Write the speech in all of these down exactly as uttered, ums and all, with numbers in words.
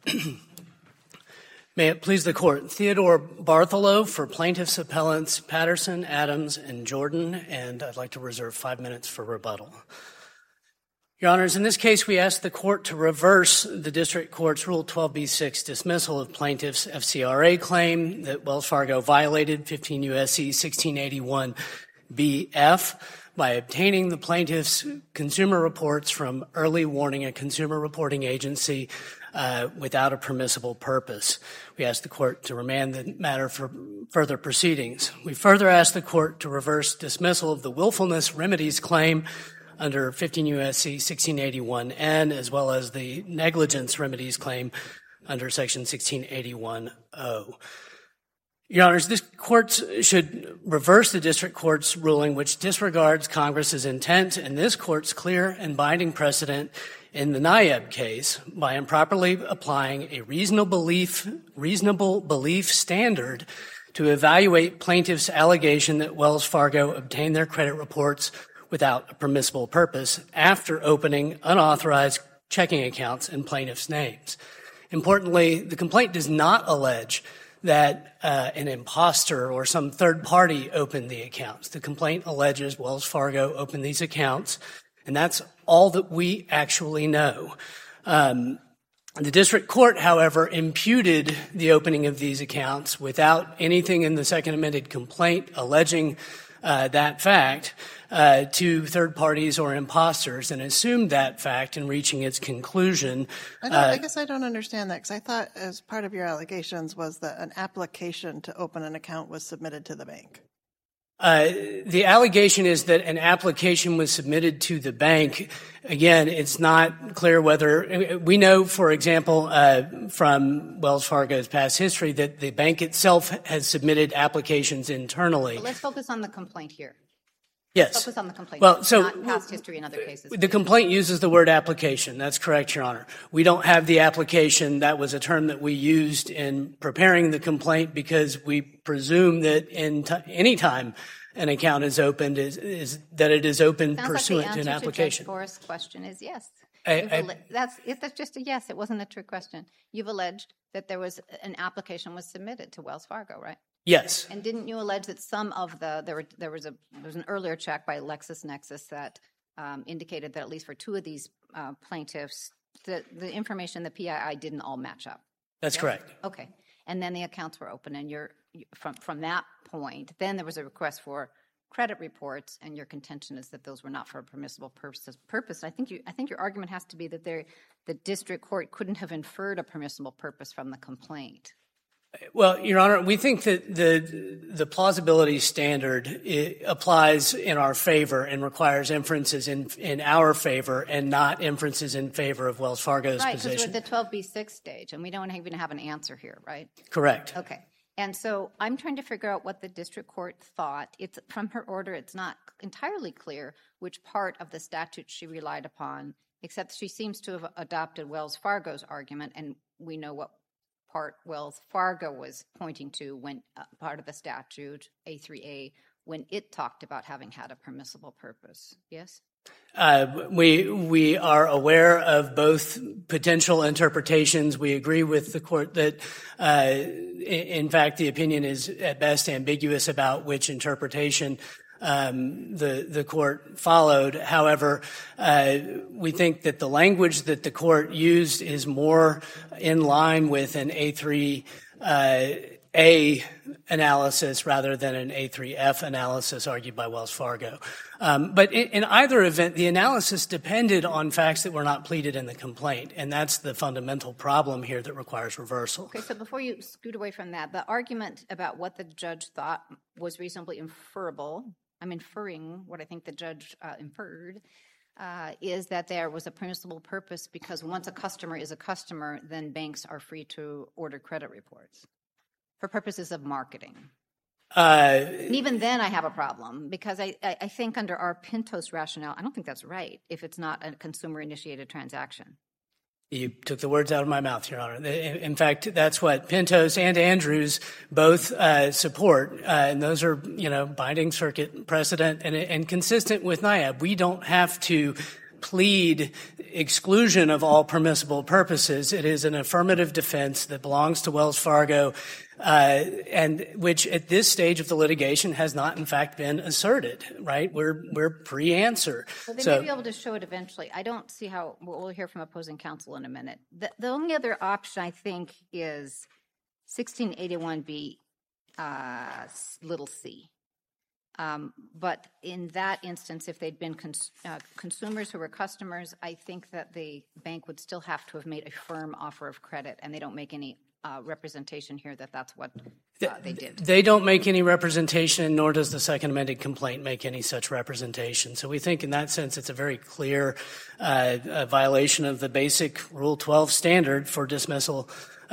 May it please the Court. Theodore Bartholow for plaintiffs' appellants Patterson, Adams, and Jordan, and I'd like to reserve five minutes for rebuttal. Your Honors, in this case, we ask the Court to reverse the District Court's Rule twelve b six dismissal of plaintiffs' F C R A claim that Wells Fargo violated fifteen U S C sixteen eighty-one B F by obtaining the plaintiff's consumer reports from Early Warning, a consumer reporting agency, uh, without a permissible purpose. We ask the Court to remand the matter for further proceedings. We further ask the Court to reverse dismissal of the willfulness remedies claim under fifteen U S C sixteen eighty-one N, as well as the negligence remedies claim under Section sixteen eighty-one O. Your Honors, this Court should reverse the District Court's ruling, which disregards Congress's intent and this Court's clear and binding precedent in the NIAB case by improperly applying a reasonable belief, reasonable belief standard to evaluate plaintiffs' allegation that Wells Fargo obtained their credit reports without a permissible purpose after opening unauthorized checking accounts in plaintiffs' names. Importantly, the complaint does not allege that uh, an imposter or some third party opened the accounts. The complaint alleges Wells Fargo opened these accounts, and that's all that we actually know. Um, the District Court, however, imputed the opening of these accounts without anything in the Second Amended complaint alleging uh, that fact uh, to third parties or imposters, and assumed that fact in reaching its conclusion. I, don't, uh, I guess I don't understand that, because I thought as part of your allegations was that an application to open an account was submitted to the bank. Uh, the allegation is that an application was submitted to the bank. Again, it's not clear whether, we know, for example, uh, from Wells Fargo's past history that the bank itself has submitted applications internally. But let's focus on the complaint here. Yes. Let's focus on the complaint, well, so not past history in other cases. The complaint uses the word application. That's correct, Your Honor. We don't have the application. That was a term that we used in preparing the complaint because we presume that in t- any time an account is opened, is, is that it is opened Sounds pursuant like to an application. The answer to Judge Forrest's question is yes. I, I, alle- that's, if that's just a yes. It wasn't a trick question. You've alleged that there was an application was submitted to Wells Fargo, right? Yes. And didn't you allege that some of the there were there was a there was an earlier check by LexisNexis that um, indicated that at least for two of these uh, plaintiffs, the the information the P I I didn't all match up. That's yes? correct. Okay, and then the accounts were open, and you're from from that point. Then there was a request for credit reports, and your contention is that those were not for a permissible purpose. Purpose. I think you I think your argument has to be that there the district court couldn't have inferred a permissible purpose from the complaint. Well, Your Honor, we think that the the plausibility standard applies in our favor and requires inferences in in our favor and not inferences in favor of Wells Fargo's right, position. Right, because we're at the twelve b six stage, and we don't even have an answer here, right? Correct. Okay. And so I'm trying to figure out what the district court thought. It's from her order, it's not entirely clear which part of the statute she relied upon, except she seems to have adopted Wells Fargo's argument, and we know what part Wells Fargo was pointing to when uh, part of the statute, A three A, when it talked about having had a permissible purpose. Yes? Uh, we we are aware of both potential interpretations. We agree with the court that, uh, in, in fact, the opinion is at best ambiguous about which interpretation um, the the court followed. However, uh, we think that the language that the court used is more in line with an A three uh, A analysis rather than an A three F analysis argued by Wells Fargo. Um, but in, in either event, the analysis depended on facts that were not pleaded in the complaint, and that's the fundamental problem here that requires reversal. Okay, so before you scoot away from that, the argument about what the judge thought was reasonably inferable, I'm inferring what I think the judge uh, inferred, uh, is that there was a permissible purpose because once a customer is a customer, then banks are free to order credit reports for purposes of marketing. Uh, and even then I have a problem because I, I, I think under our Pintos rationale, I don't think that's right if it's not a consumer-initiated transaction. You took the words out of my mouth, Your Honor. In fact, that's what Pintos and Andrews both uh, support, uh, and those are, you know, binding circuit precedent and, and consistent with NIAB. We don't have to plead exclusion of all permissible purposes. It is an affirmative defense that belongs to Wells Fargo, uh, and which at this stage of the litigation has not, in fact, been asserted, right? We're, we're pre-answer. Well, they so, may be able to show it eventually. I don't see how, we'll hear from opposing counsel in a minute. The, the only other option, I think, is sixteen eighty-one B, uh, little c. Um, but in that instance, if they'd been cons- uh, consumers who were customers, I think that the bank would still have to have made a firm offer of credit, and they don't make any uh, representation here that that's what uh, they did. They don't make any representation, nor does the second amended complaint make any such representation. So we think in that sense it's a very clear uh, a violation of the basic Rule twelve standard for dismissal,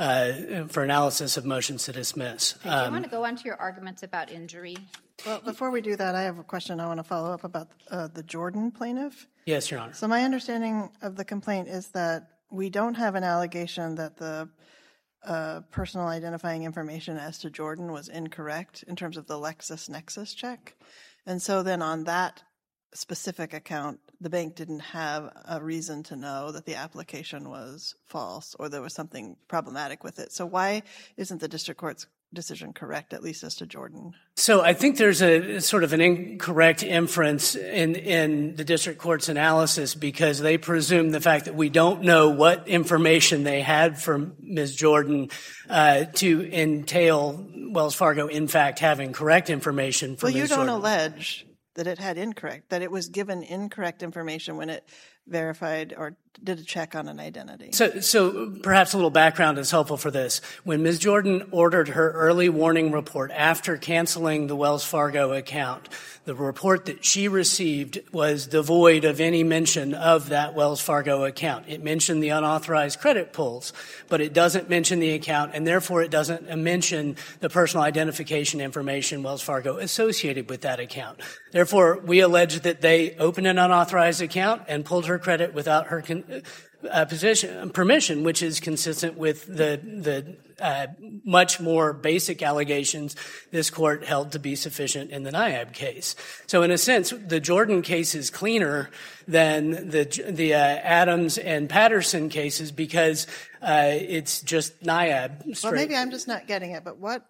uh, for analysis of motions to dismiss. Do you um, want to go on to your arguments about injury? Well, before we do that, I have a question I want to follow up about uh, the Jordan plaintiff. Yes, Your Honor. So my understanding of the complaint is that we don't have an allegation that the uh, personal identifying information as to Jordan was incorrect in terms of the LexisNexis check. And so then on that specific account, the bank didn't have a reason to know that the application was false or there was something problematic with it. So why isn't the district court's decision correct, at least as to Jordan? So I think there's a sort of an incorrect inference in, in the district court's analysis because they presume the fact that we don't know what information they had from Miz Jordan uh, to entail Wells Fargo, in fact, having correct information from Well, you Miz don't Jordan. allege that it had incorrect, that it was given incorrect information when it verified or did a check on an identity. So, so perhaps a little background is helpful for this. When Miz Jordan ordered her early warning report after canceling the Wells Fargo account, the report that she received was devoid of any mention of that Wells Fargo account. It mentioned the unauthorized credit pulls, but it doesn't mention the account, and therefore it doesn't mention the personal identification information Wells Fargo associated with that account. Therefore, we allege that they opened an unauthorized account and pulled her credit without her con- uh, position, permission, which is consistent with the the uh, much more basic allegations this court held to be sufficient in the NIAB case. So in a sense, the Jordan case is cleaner than the the uh, Adams and Patterson cases because uh, it's just NIAB straight. Well, maybe I'm just not getting it, but what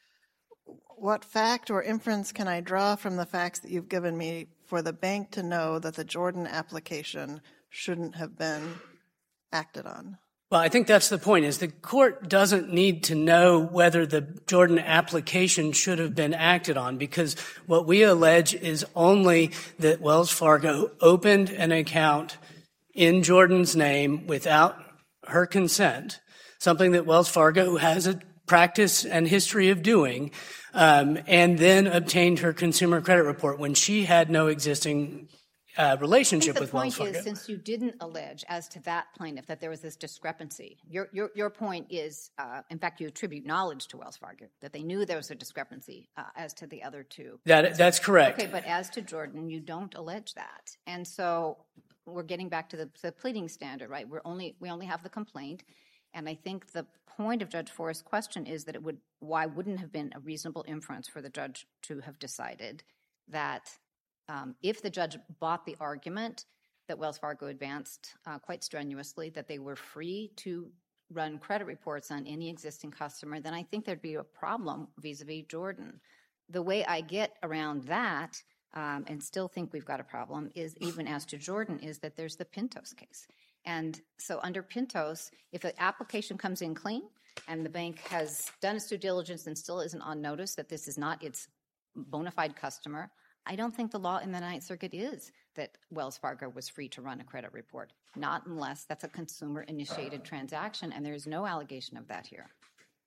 what fact or inference can I draw from the facts that you've given me for the bank to know that the Jordan application shouldn't have been acted on? Well, I think that's the point, is the court doesn't need to know whether the Jordan application should have been acted on, because what we allege is only that Wells Fargo opened an account in Jordan's name without her consent, something that Wells Fargo has a practice and history of doing, um, and then obtained her consumer credit report when she had no existing Uh, relationship with Wells Fargo. The point is, since you didn't allege as to that plaintiff that there was this discrepancy, your your, your point is, uh, in fact, you attribute knowledge to Wells Fargo, that they knew there was a discrepancy uh, as to the other two. That That's correct. Okay, but as to Jordan, you don't allege that. And so we're getting back to the, the pleading standard, right? We're only we only have the complaint. And I think the point of Judge Forrest's question is that it would, why wouldn't have been a reasonable inference for the judge to have decided that Um, if the judge bought the argument that Wells Fargo advanced uh, quite strenuously, that they were free to run credit reports on any existing customer, then I think there'd be a problem vis-a-vis Jordan. The way I get around that, um, and still think we've got a problem, is even as to Jordan, is that there's the Pintos case. And so under Pintos, if an application comes in clean and the bank has done its due diligence and still isn't on notice that this is not its bona fide customer, I don't think the law in the Ninth Circuit is that Wells Fargo was free to run a credit report, not unless that's a consumer-initiated transaction, and there's no allegation of that here.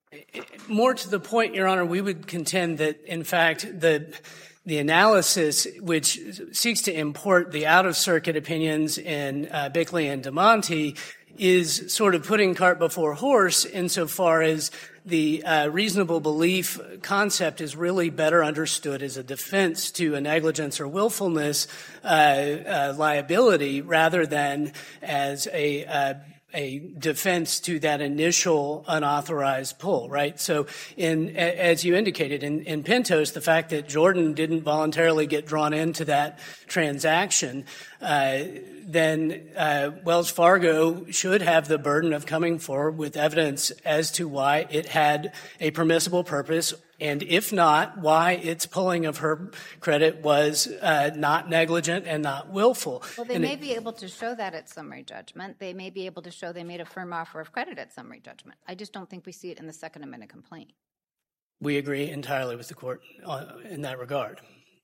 More to the point, Your Honor, we would contend that, in fact, the the analysis which seeks to import the out-of-circuit opinions in uh, Bickley and DeMonte is sort of putting cart before horse insofar as the uh, reasonable belief concept is really better understood as a defense to a negligence or willfulness uh, uh, liability rather than as a uh, a defense to that initial unauthorized pull, right? So in, as you indicated, in, in Pintos, the fact that Jordan didn't voluntarily get drawn into that transaction, uh, then uh, Wells Fargo should have the burden of coming forward with evidence as to why it had a permissible purpose, and if not, why its pulling of her credit was uh, not negligent and not willful. Well, they and may it, be able to show that at summary judgment. They may be able to show they made a firm offer of credit at summary judgment. I just don't think we see it in the Second Amendment complaint. We agree entirely with the court uh, in that regard.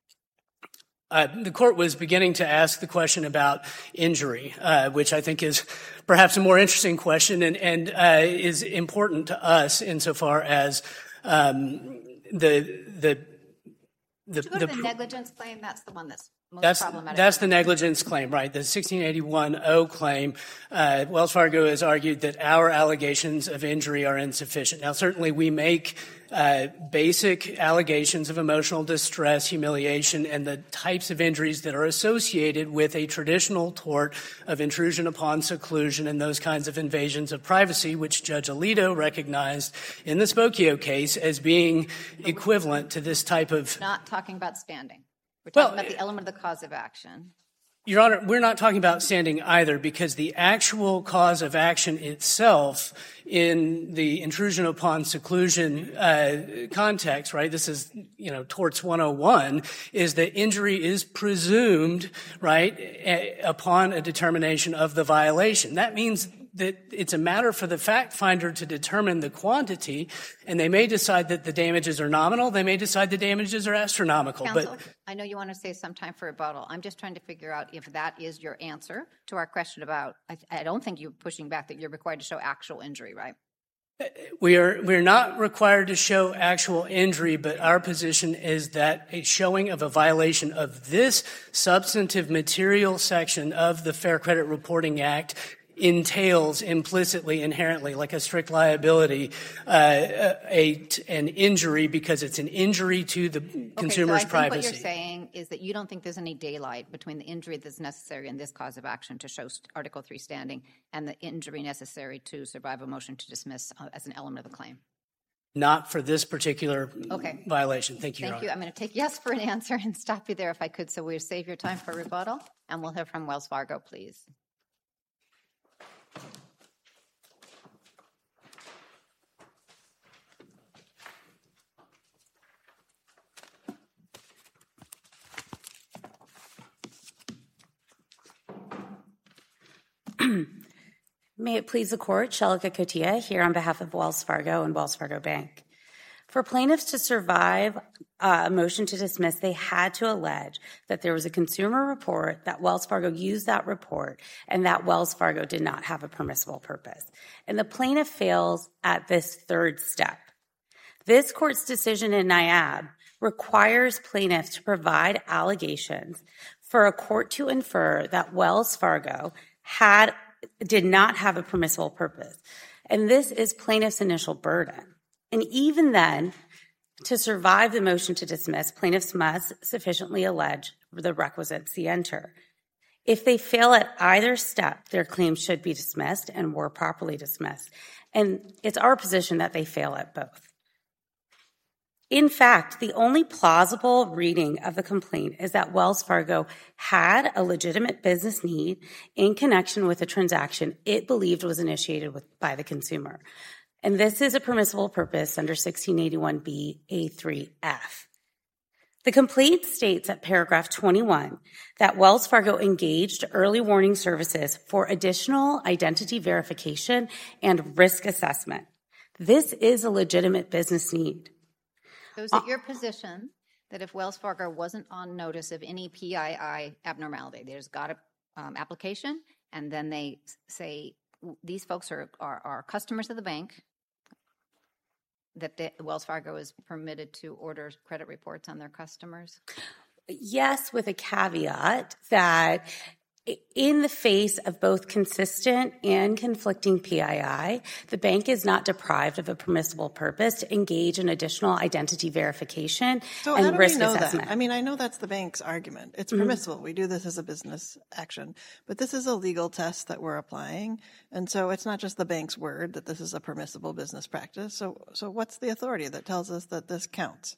Uh, the court was beginning to ask the question about injury, uh, which I think is perhaps a more interesting question and, and uh, is important to us insofar as um, the the the, to go the, to the negligence claim, that's the one that's most that's, problematic. That's the negligence claim, right? The sixteen eighty-one O claim. Uh, Wells Fargo has argued that our allegations of injury are insufficient. Now, certainly we make uh, basic allegations of emotional distress, humiliation, and the types of injuries that are associated with a traditional tort of intrusion upon seclusion and those kinds of invasions of privacy, which Judge Alito recognized in the Spokio case as being equivalent to this type of... Not talking about standing. We're talking Well, about the element of the cause of action. Your Honor, we're not talking about standing either, because the actual cause of action itself in the intrusion upon seclusion uh, context, right, this is, you know, torts one oh one, is that injury is presumed, right, a, upon a determination of the violation. That means that it's a matter for the fact finder to determine the quantity, and they may decide that the damages are nominal. They may decide the damages are astronomical. Counsel, but I know you want to save some time for rebuttal. I'm just trying to figure out if that is your answer to our question about, I, I don't think you're pushing back that you're required to show actual injury, right? We are we're not required to show actual injury, but our position is that a showing of a violation of this substantive material section of the Fair Credit Reporting Act entails implicitly, inherently, like a strict liability, uh, a, an injury because it's an injury to the consumer's okay, so I privacy. think what you're saying is that you don't think there's any daylight between the injury that's necessary in this cause of action to show Article three standing and the injury necessary to survive a motion to dismiss uh, as an element of the claim. Not for this particular okay. violation. Thank you, Thank Your you. I'm going to take yes for an answer and stop you there if I could, so we'll save your time for rebuttal, and we'll hear from Wells Fargo, please. May it please the Court, Shalika Kotia here on behalf of Wells Fargo and Wells Fargo Bank. For plaintiffs to survive uh, a motion to dismiss, they had to allege that there was a consumer report, that Wells Fargo used that report, and that Wells Fargo did not have a permissible purpose. And the plaintiff fails at this third step. This Court's decision in N I A B requires plaintiffs to provide allegations for a court to infer that Wells Fargo had did not have a permissible purpose. And this is plaintiff's initial burden. And even then, to survive the motion to dismiss, plaintiffs must sufficiently allege the requisite scienter. If they fail at either step, their claims should be dismissed and were properly dismissed. And it's our position that they fail at both. In fact, the only plausible reading of the complaint is that Wells Fargo had a legitimate business need in connection with a transaction it believed was initiated with, by the consumer. And this is a permissible purpose under sixteen eighty-one B A three F. The complaint states at paragraph twenty-one that Wells Fargo engaged early warning services for additional identity verification and risk assessment. This is a legitimate business need. So is it your position that if Wells Fargo wasn't on notice of any P I I abnormality, they just got an um, application, and then they say, these folks are, are, are customers of the bank, that the, Wells Fargo is permitted to order credit reports on their customers? Yes, with a caveat that in the face of both consistent and conflicting P I I, the bank is not deprived of a permissible purpose to engage in additional identity verification so and how do risk we know assessment. That? I mean, I know that's the bank's argument. It's permissible. Mm-hmm. We do this as a business action. But this is a legal test that we're applying. And so it's not just the bank's word that this is a permissible business practice. So, so what's the authority that tells us that this counts?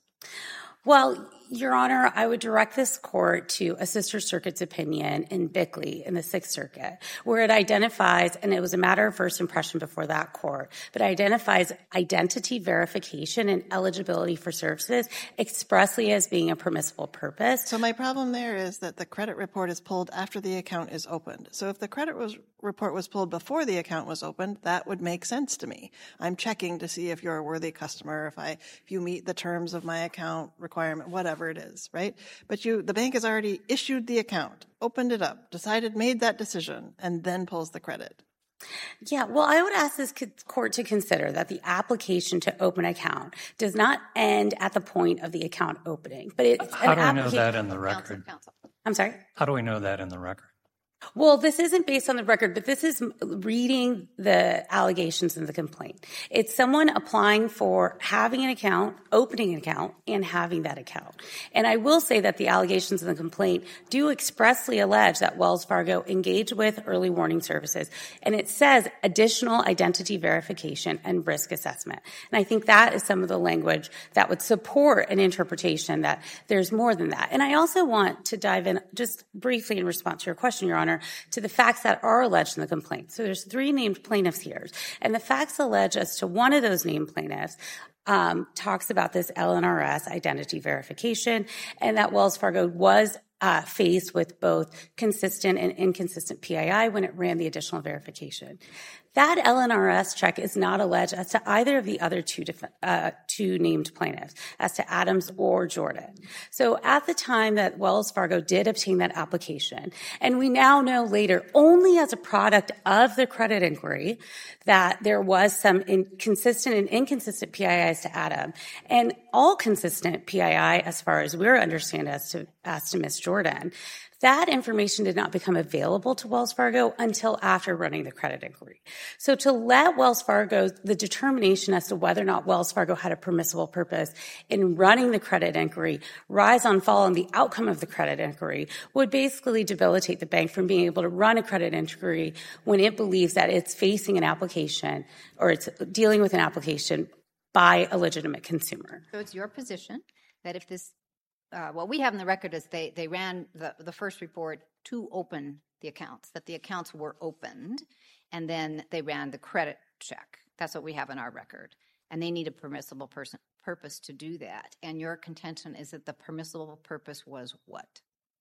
Well, Your Honor, I would direct this court to a sister circuit's opinion in Bickley in the Sixth Circuit, where it identifies, and it was a matter of first impression before that court, but identifies identity verification and eligibility for services expressly as being a permissible purpose. So my problem there is that the credit report is pulled after the account is opened. So if the credit was, report was pulled before the account was opened, that would make sense to me. I'm checking to see if you're a worthy customer, if I, if you meet the terms of my account requirement, whatever it is, right? But you, the bank has already issued the account, opened it up, decided, made that decision, and then pulls the credit. Yeah, well, I would ask this court to consider that the application to open an account does not end at the point of the account opening. But it's How an do we know applica- that in the record? I'm sorry? How do we know that in the record? Well, this isn't based on the record, but this is reading the allegations in the complaint. It's someone applying for having an account, opening an account, and having that account. And I will say that the allegations in the complaint do expressly allege that Wells Fargo engaged with early warning services. And it says additional identity verification and risk assessment. And I think that is some of the language that would support an interpretation that there's more than that. And I also want to dive in just briefly in response to your question, Your Honor, to the facts that are alleged in the complaint. So there's three named plaintiffs here. And the facts alleged as to one of those named plaintiffs um, talks about this L N R S identity verification and that Wells Fargo was uh, faced with both consistent and inconsistent P I I when it ran the additional verification. That L N R S check is not alleged as to either of the other two def- uh, two named plaintiffs, as to Adams or Jordan. So at the time that Wells Fargo did obtain that application, and we now know later only as a product of the credit inquiry that there was some inconsistent and inconsistent P I Is to Adam, and all consistent P I I as far as we're understanding as to, as to Miz Jordan. That information did not become available to Wells Fargo until after running the credit inquiry. So to let Wells Fargo, the determination as to whether or not Wells Fargo had a permissible purpose in running the credit inquiry rise on fall on the outcome of the credit inquiry would basically debilitate the bank from being able to run a credit inquiry when it believes that it's facing an application or it's dealing with an application by a legitimate consumer. So it's your position that if this Uh, what we have in the record is they, they ran the, the first report to open the accounts, that the accounts were opened, and then they ran the credit check. That's what we have in our record. And they need a permissible person, purpose to do that. And your contention is that the permissible purpose was what?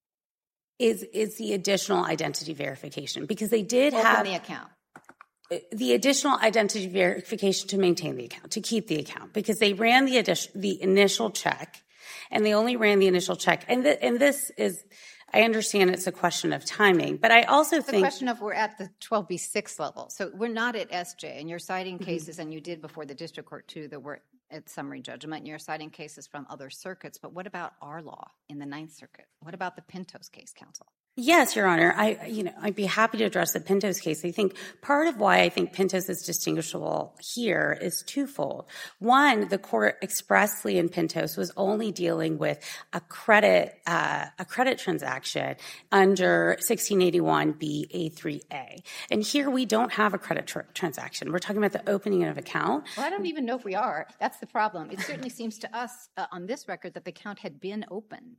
Is, is the additional identity verification. Because they did open have the account. The additional identity verification to maintain the account, to keep the account. Because they ran the addition, the initial check, and they only ran the initial check. And, th- and this is, I understand it's a question of timing, but I also it's think— the question of we're at the twelve B six level. So we're not at S J, and you're citing cases, mm-hmm. and you did before the district court too, that were at summary judgment, and you're citing cases from other circuits. But what about our law in the Ninth Circuit? What about the Pintos case, counsel? Yes, Your Honor. I, you know, I'd be happy to address the Pintos case. I think part of why I think Pintos is distinguishable here is twofold. One, the court expressly in Pintos was only dealing with a credit, uh, a credit transaction under sixteen eighty-one B A three A. And here we don't have a credit tr- transaction. We're talking about the opening of an account. Well, I don't even know if we are. That's the problem. It certainly seems to us uh, on this record that the account had been opened.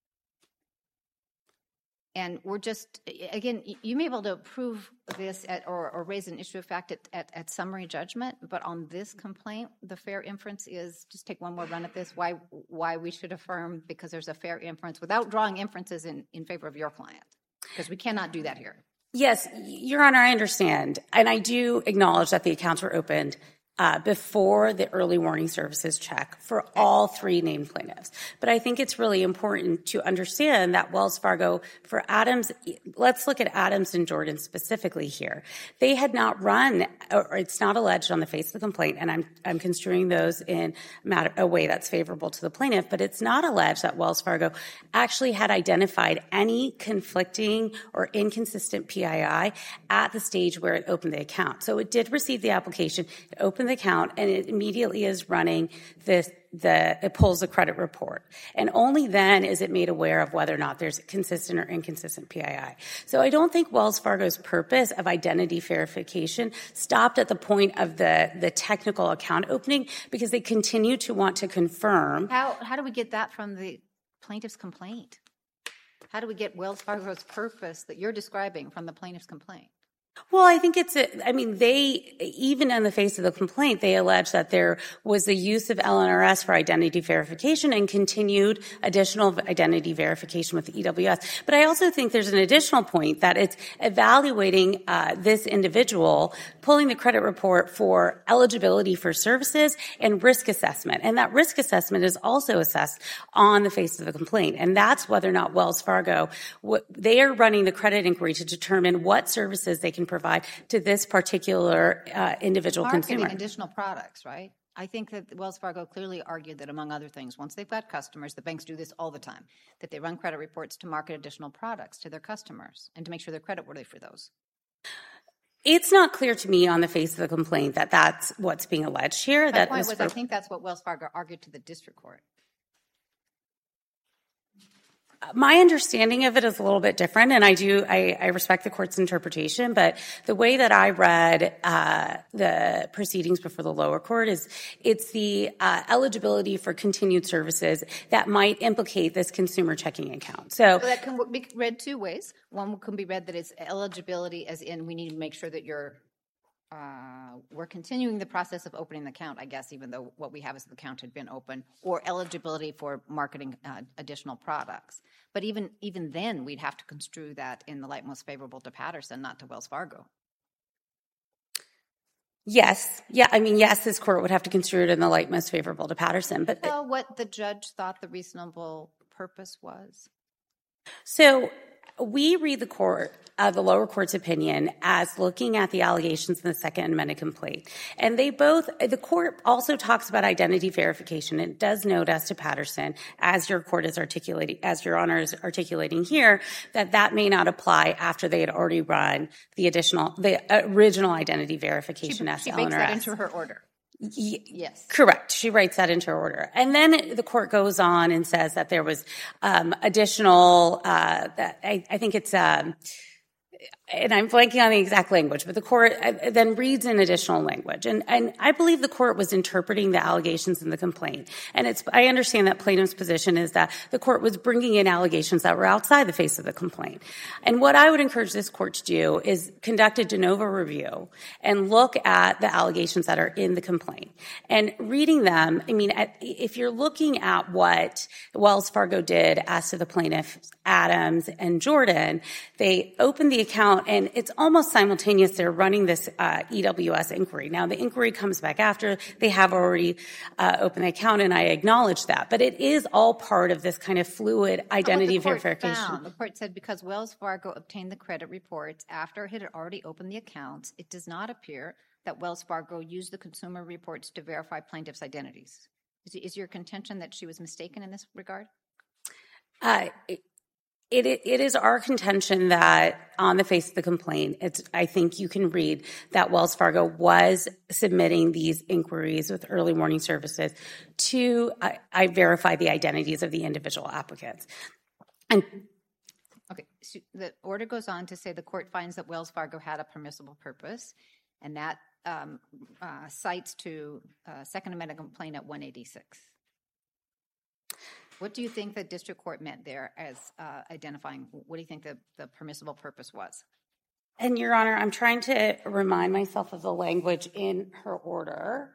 And we're just, again, you may be able to prove this at, or, or raise an issue of fact at, at, at summary judgment, but on this complaint, the fair inference is, just take one more run at this, why why we should affirm, because there's a fair inference without drawing inferences in, in favor of your client, because we cannot do that here. Yes, Your Honor, I understand. And I do acknowledge that the accounts were opened Uh, before the early warning services check for all three named plaintiffs. But I think it's really important to understand that Wells Fargo, for Adams, let's look at Adams and Jordan specifically here. They had not run, or it's not alleged on the face of the complaint, and I'm, I'm construing those in a way that's favorable to the plaintiff, but it's not alleged that Wells Fargo actually had identified any conflicting or inconsistent P I I at the stage where it opened the account. So it did receive the application, it opened the account, and it immediately is running this, the, it pulls the credit report. And only then is it made aware of whether or not there's consistent or inconsistent P I I. So I don't think Wells Fargo's purpose of identity verification stopped at the point of the, the technical account opening, because they continue to want to confirm. How, how do we get that from the plaintiff's complaint? How do we get Wells Fargo's purpose that you're describing from the plaintiff's complaint? Well, I think it's, a, I mean, they, even in the face of the complaint, they allege that there was the use of L N R S for identity verification and continued additional identity verification with the E W S. But I also think there's an additional point that it's evaluating uh, this individual, pulling the credit report for eligibility for services and risk assessment. And that risk assessment is also assessed on the face of the complaint. And that's whether or not Wells Fargo, what, they are running the credit inquiry to determine what services they can provide to this particular uh, individual Marketing consumer. Additional products, right? I think that Wells Fargo clearly argued that, among other things, once they've got customers, the banks do this all the time, that they run credit reports to market additional products to their customers and to make sure they're creditworthy for those. It's not clear to me on the face of the complaint that that's what's being alleged here. My that point is was, for- I think that's what Wells Fargo argued to the district court. My understanding of it is a little bit different, and I do, I, I respect the court's interpretation, but the way that I read uh, the proceedings before the lower court is it's the uh, eligibility for continued services that might implicate this consumer checking account. So, So that can be read two ways. One can be read that it's eligibility as in we need to make sure that you're Uh, we're continuing the process of opening the account, I guess, even though what we have is the account had been open, or eligibility for marketing uh, additional products. But even even then, we'd have to construe that in the light most favorable to Patterson, not to Wells Fargo. yes, yeah, I mean, yes, this court would have to construe it in the light most favorable to Patterson, but Tell what the judge thought the reasonable purpose was. so we read the court, uh, the lower court's opinion as looking at the allegations in the second amended complaint. And they both, the court also talks about identity verification. It does note as to Patterson, as your court is articulating, as your honor is articulating here, that that may not apply after they had already run the additional, the original identity verification as She L N R S. bakes that into her order. Y- Yes. Correct. She writes that into her order. And then the court goes on and says that there was um, additional, uh, that I, I think it's, um, and I'm blanking on the exact language, but the court then reads in additional language. And, and I believe the court was interpreting the allegations in the complaint. And it's, I understand that plaintiff's position is that the court was bringing in allegations that were outside the face of the complaint. And what I would encourage this court to do is conduct a de novo review and look at the allegations that are in the complaint. And reading them, I mean, at, if you're looking at what Wells Fargo did as to the plaintiffs, Adams and Jordan, they opened the account, and it's almost simultaneous. They're running this uh, E W S inquiry. Now, the inquiry comes back after they have already uh, opened the account, and I acknowledge that. But it is all part of this kind of fluid identity What the court verification. found, the court said because Wells Fargo obtained the credit reports after it had already opened the accounts, it does not appear that Wells Fargo used the consumer reports to verify plaintiffs' identities. Is, is your contention that she was mistaken in this regard? Uh, it, It, it is our contention that on the face of the complaint, it's, I think you can read that Wells Fargo was submitting these inquiries with early warning services to I, I verify the identities of the individual applicants. And Okay, so the order goes on to say the court finds that Wells Fargo had a permissible purpose, and that um, uh, cites to uh, Second Amendment complaint at one eighty-six. What do you think the district court meant there as uh, identifying, what do you think the, the permissible purpose was? And Your Honor, I'm trying to remind myself of the language in her order.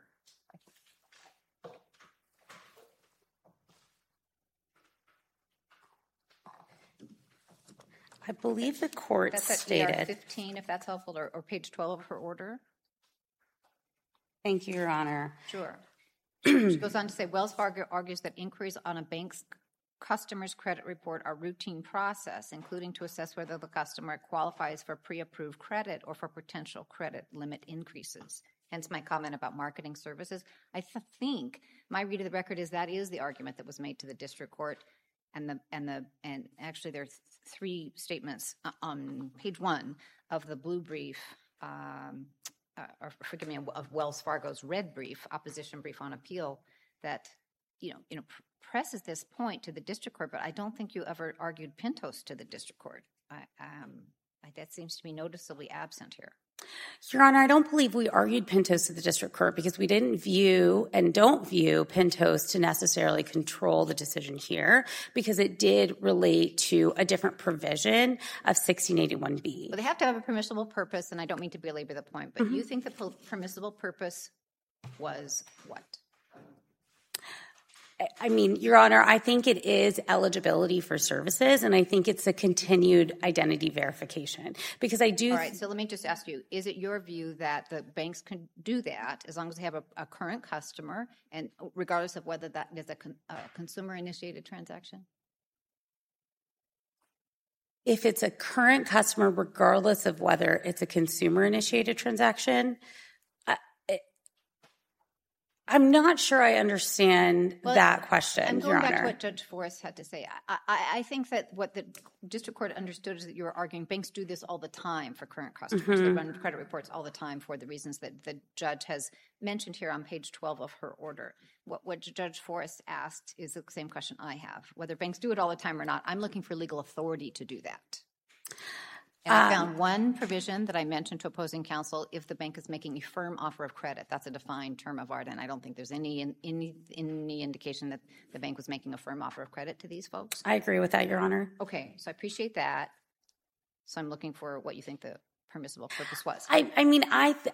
I believe the court That's at E stated. R fifteen, if that's helpful, or, or page twelve of her order. Thank you, Your Honor. Sure. She goes on to say, Wells Fargo argues that inquiries on a bank's customer's credit report are routine process, including to assess whether the customer qualifies for pre-approved credit or for potential credit limit increases. Hence my comment about marketing services. I th- think my read of the record is that is the argument that was made to the district court, and the and the and actually there are th- three statements on page one of the blue brief, um, uh, or forgive me, of Wells Fargo's red brief, opposition brief on appeal, that you know you know. Pr- presses this point to the district court, but I don't think you ever argued Pintos to the district court. I, um, that seems to be noticeably absent here. Your Honor, I don't believe we argued Pintos to the district court because we didn't view and don't view Pintos to necessarily control the decision here because it did relate to a different provision of sixteen eighty-one B. Well, they have to have a permissible purpose, and I don't mean to belabor the point, but mm-hmm. you think the permissible purpose was what? I mean, Your Honor, I think it is eligibility for services, and I think it's a continued identity verification because I do. All right, so let me just ask you, is it your view that the banks can do that as long as they have a, a current customer and regardless of whether that is a, con, a consumer-initiated transaction? If it's a current customer, regardless of whether it's a consumer-initiated transaction, I'm not sure I understand well, that question, I'm going Your back Honor. to what Judge Forrest had to say. I, I, I think that what the district court understood is that you were arguing banks do this all the time for current customers. Mm-hmm. They run credit reports all the time for the reasons that the judge has mentioned here on page twelve of her order. What, what Judge Forrest asked is the same question I have, whether banks do it all the time or not. I'm looking for legal authority to do that. And I found um, one provision that I mentioned to opposing counsel if the bank is making a firm offer of credit. That's a defined term of art, and I don't think there's any any, any indication that the bank was making a firm offer of credit to these folks. I agree with that, Your Honor. Okay, so I appreciate that. So I'm looking for what you think the permissible purpose was. I, I mean, I th-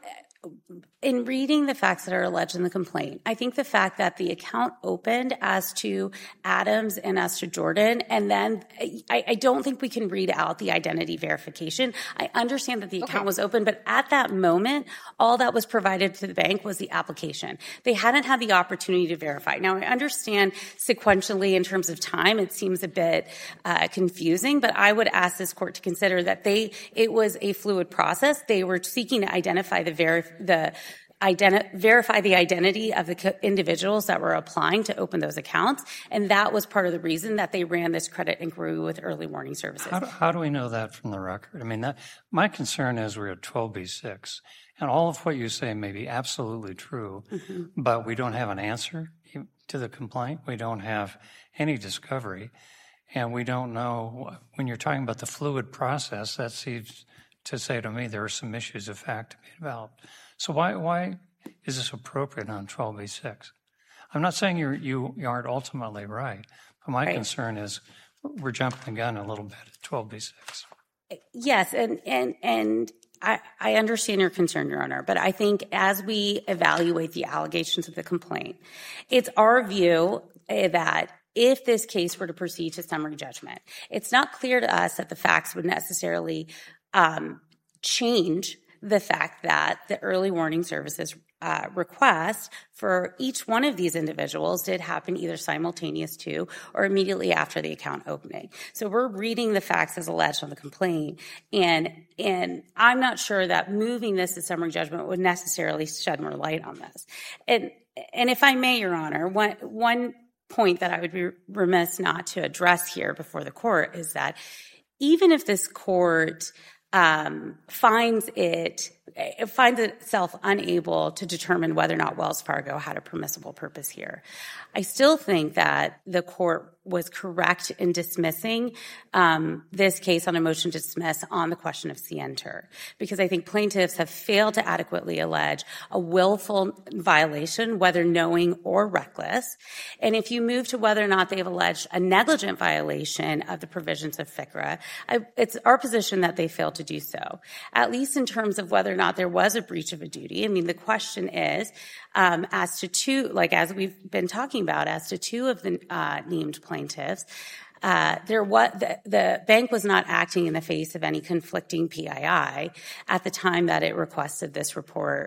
in reading the facts that are alleged in the complaint, I think the fact that the account opened as to Adams and as to Jordan, and then I, I don't think we can read out the identity verification. I understand that the account okay. was open, but at that moment, all that was provided to the bank was the application. They hadn't had the opportunity to verify. Now, I understand sequentially in terms of time, it seems a bit uh, confusing, but I would ask this court to consider that they it was a fluid process. They were seeking to identify the verif- the identi- verify the identity of the co- individuals that were applying to open those accounts, and that was part of the reason that they ran this credit inquiry with early warning services. How do, how do we know that from the record? I mean, that, my concern is we're at twelve B six, and all of what you say may be absolutely true, mm-hmm. but we don't have an answer to the complaint. We don't have any discovery, and we don't know, when you're talking about the fluid process, that seems to say to me there are some issues of fact to be developed. So why why is this appropriate on twelve B six? I'm not saying you're, you you aren't ultimately right, but my right. concern is we're jumping the gun a little bit at twelve B six. Yes, and and and I, I understand your concern, Your Honor, but I think as we evaluate the allegations of the complaint, it's our view that if this case were to proceed to summary judgment, it's not clear to us that the facts would necessarily Um, change the fact that the early warning services uh, request for each one of these individuals did happen either simultaneous to or immediately after the account opening. So we're reading the facts as alleged on the complaint, and and I'm not sure that moving this to summary judgment would necessarily shed more light on this. And and if I may, Your Honor, one one point that I would be remiss not to address here before the court is that even if this court Um, finds it, it finds itself unable to determine whether or not Wells Fargo had a permissible purpose here. I still think that the court was correct in dismissing um, this case on a motion to dismiss on the question of scienter, because I think plaintiffs have failed to adequately allege a willful violation, whether knowing or reckless. And if you move to whether or not they've alleged a negligent violation of the provisions of FCRA, I, it's our position that they failed to do so, at least in terms of whether or not there was a breach of a duty. I mean, the question is, um, as to two, like as we've been talking about, as to two of the uh, named plaintiffs, uh, there was the, the bank was not acting in the face of any conflicting P I I at the time that it requested this report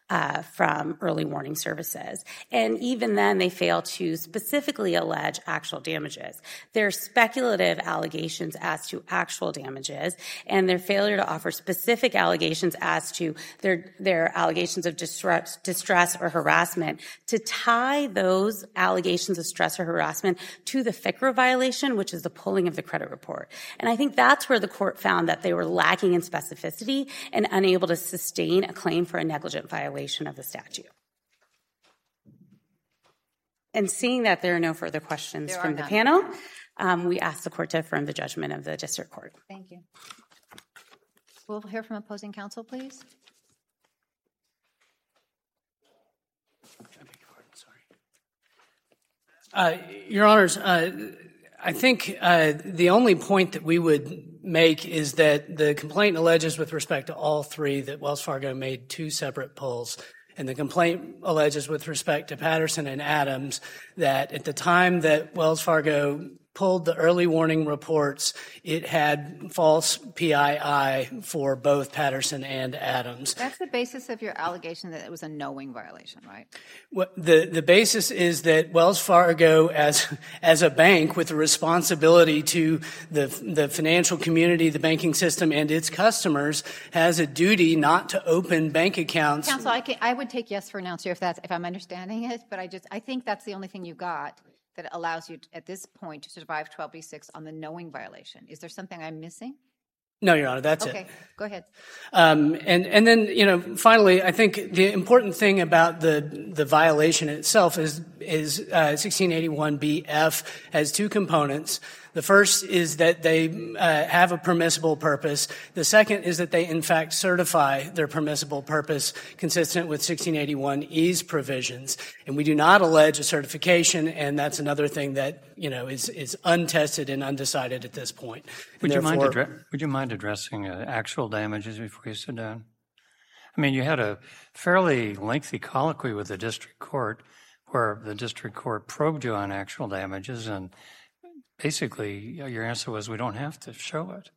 uh, from early warning services. And even then, they fail to specifically allege actual damages. There are speculative allegations as to actual damages, and their failure to offer specific allegations as to their, their allegations of distress, distress or harassment, to tie those allegations of stress or harassment to the FICRA violation, which is the pulling of the credit report. And I think that's where the court found that they were lacking in specificity and unable to sustain a claim for a negligent violation of the statute. And seeing that there are no further questions There from are the none. panel, um, we ask the court to affirm the judgment of the district court. Thank you. We'll hear from opposing counsel, please. Uh, Your Honors, uh, I think uh, the only point that we would make is that the complaint alleges with respect to all three that Wells Fargo made two separate pulls. And the complaint alleges with respect to Patterson and Adams that at the time that Wells Fargo pulled the early warning reports, it had false P I I for both Patterson and Adams. That's the basis of your allegation that it was a knowing violation, right? What the, the basis is that Wells Fargo, as as a bank with a responsibility to the the financial community, the banking system, and its customers, has a duty not to open bank accounts. Counsel, I, can, I would take yes for an answer if that's if I'm understanding it, but I just I think that's the only thing you got that allows you to, at this point to survive twelve B six on the knowing violation. Is there something I'm missing? No, Your Honor, that's okay, it. Okay, go ahead. Um, and, and then, you know, finally, I think the important thing about the, the violation itself is, is uh, sixteen eighty-one B F has two components. The first is that they uh, have a permissible purpose. The second is that they, in fact, certify their permissible purpose consistent with sixteen eighty-one E's provisions. And we do not allege a certification, and that's another thing that, you know, is, is untested and undecided at this point. Would you, mind therefore, addre- would you mind addressing uh, actual damages before you sit down? I mean, you had a fairly lengthy colloquy with the district court where the district court probed you on actual damages, and basically your answer was we don't have to show it,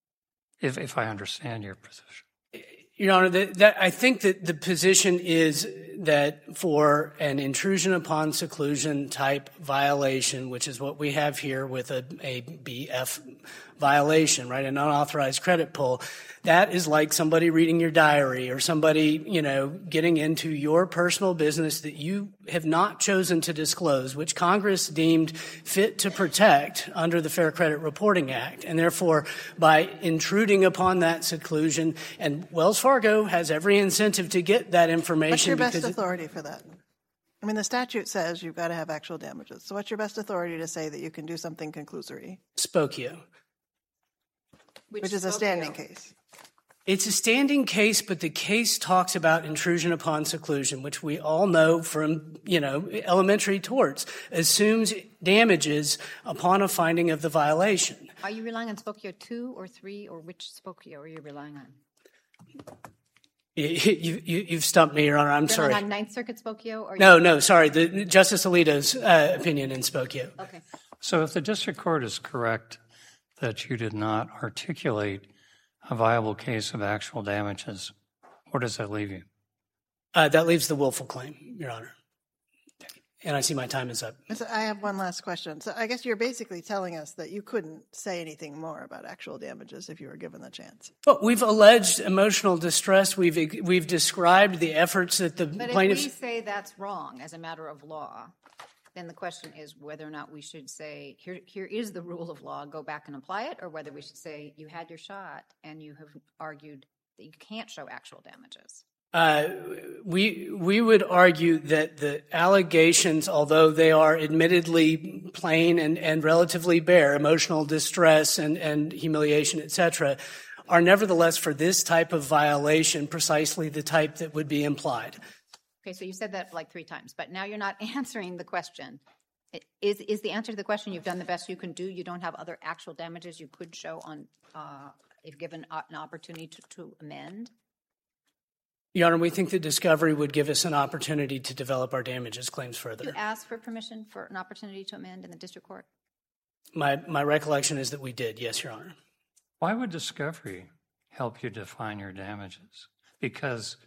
if, if I understand your position. Your Honor, that, that, I think that the position is that for an intrusion upon seclusion type violation, which is what we have here with a, a B F violation, right, an unauthorized credit pull, that is like somebody reading your diary or somebody, you know, getting into your personal business that you have not chosen to disclose, which Congress deemed fit to protect under the Fair Credit Reporting Act. And therefore, by intruding upon that seclusion, and Wells Fargo has every incentive to get that information. What's your best because authority for that? I mean, the statute says you've got to have actual damages. So what's your best authority to say that you can do something conclusory? Spokio. Which, which is a standing case. It's a standing case, but the case talks about intrusion upon seclusion, which we all know from, you know, elementary torts, assumes damages upon a finding of the violation. Are you relying on Spokio two or three, or which Spokio are you relying on? You, you, you've stumped me, Your Honor. I'm You're sorry. on Ninth Circuit Spokio? Or no, no, sorry. The, Justice Alito's uh, opinion in Spokio. Okay. So if the district court is correct that you did not articulate a viable case of actual damages, where does that leave you? Uh, that leaves the willful claim, Your Honor. And I see my time is up. So I have one last question. So I guess you're basically telling us that you couldn't say anything more about actual damages if you were given the chance. Well, we've alleged emotional distress. We've we've described the efforts that the but plaintiffs. But if we say that's wrong as a matter of law, then the question is whether or not we should say, here, here is the rule of law, go back and apply it, or whether we should say you had your shot and you have argued that you can't show actual damages. Uh, we we would argue that the allegations, although they are admittedly plain and, and relatively bare, emotional distress and, and humiliation, et cetera, are nevertheless for this type of violation precisely the type that would be implied. Okay, so you said that like three times, but now you're not answering the question. Is is the answer to the question you've done the best you can do? You don't have other actual damages you could show on uh, if given an opportunity to, to amend? Your Honor, we think that discovery would give us an opportunity to develop our damages claims further. Did you ask for permission for an opportunity to amend in the district court? My my recollection is that we did, yes, Your Honor. Why would discovery help you define your damages? Because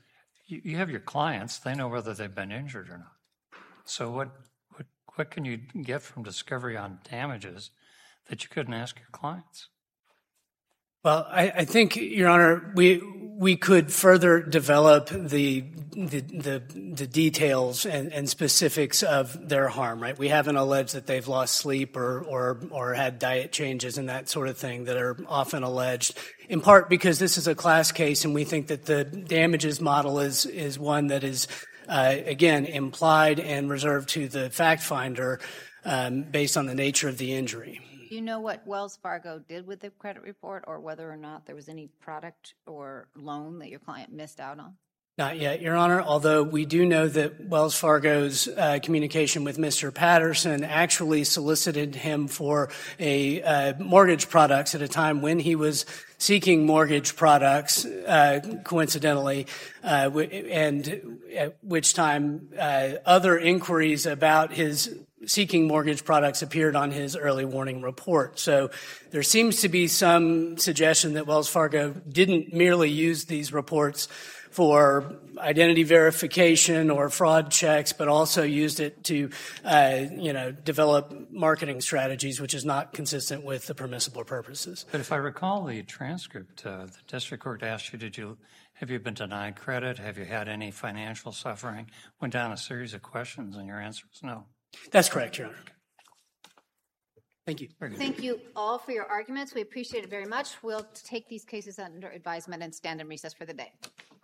you, you have your clients, they know whether they've been injured or not. So what, what, what can you get from discovery on damages that you couldn't ask your clients? Well, I, I think, Your Honor, we we could further develop the the the, the details and, and specifics of their harm. Right? We haven't alleged that they've lost sleep or or or had diet changes and that sort of thing that are often alleged. In part because this is a class case, and we think that the damages model is is one that is uh, again implied and reserved to the fact finder um, based on the nature of the injury. Do you know what Wells Fargo did with the credit report, or whether or not there was any product or loan that your client missed out on? Not yet, Your Honor, although we do know that Wells Fargo's uh, communication with Mister Patterson actually solicited him for a uh, mortgage products at a time when he was seeking mortgage products, uh, coincidentally, uh, and at which time uh, other inquiries about his seeking mortgage products appeared on his early warning report. So there seems to be some suggestion that Wells Fargo didn't merely use these reports for identity verification or fraud checks, but also used it to, uh, you know, develop marketing strategies, which is not consistent with the permissible purposes. But if I recall the transcript, uh, the district court asked you, did you, have you been denied credit? Have you had any financial suffering? Went down a series of questions, and your answer was no. That's correct, Your Honor. Thank you. Thank you all for your arguments. We appreciate it very much. We'll take these cases under advisement and stand in recess for the day.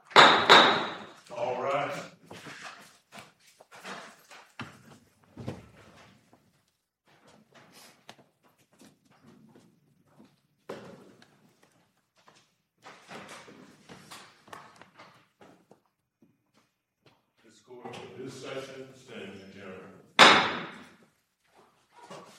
All right. This court, this session stands